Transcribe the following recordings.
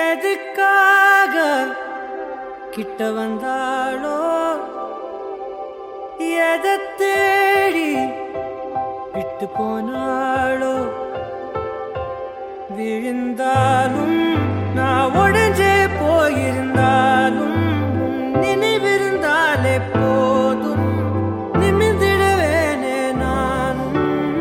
எதுக்காக கிட்ட வந்தாளோ எதை தேடி விட்டு போனாளோ விழுந்தாலும் நான் உடைஞ்சே போயிருந்தாலும் நினைவிருந்தாலே போதும் நிமிர்ந்திடுவேனே நானும்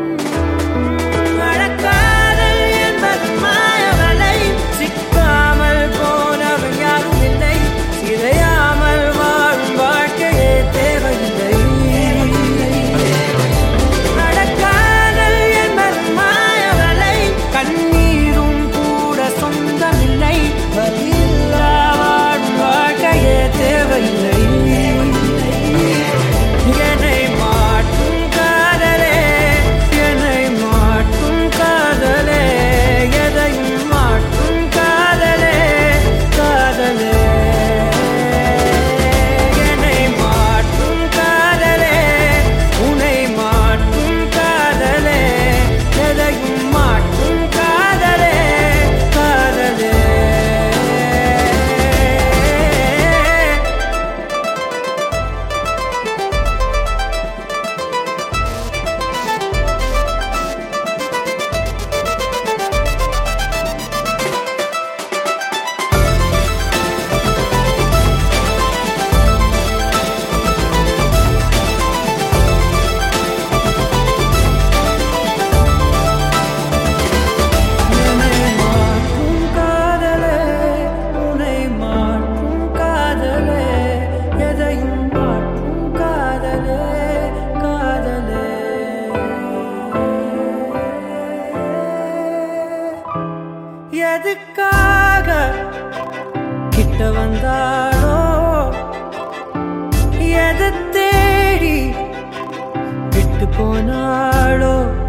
மழக்காதல் என்பது மாயவலை சிக்காமல் போனவன் யாரும் இல்லை சிதையாமல் வாழும் வாழ்க்கையே தேவையில்லை மழக்காதல் என்பது மாயவலை கண்ணீரும் கூட சொந்தமில்லை வலியில்லா வாழும் வாழ்க்கையே தேவையில்லை என்னை மாற்றும் காதலே என்னை மாற்றும் காதலே எதையும் மாற்றும் காதலே காதலே என்னை மாற்றும் காதலே உன்னை மாற்றும் காதலே எதையும் மாற்றும் காதலே காதலே என்னை மாற்றும் காதலே உன்னை மாற்றும் காதலே எதையும் மாற்றும் காதலே காதலே எதுக்காக கிட்ட வந்தாளோ எதை தேடி விட்டு போனாளோ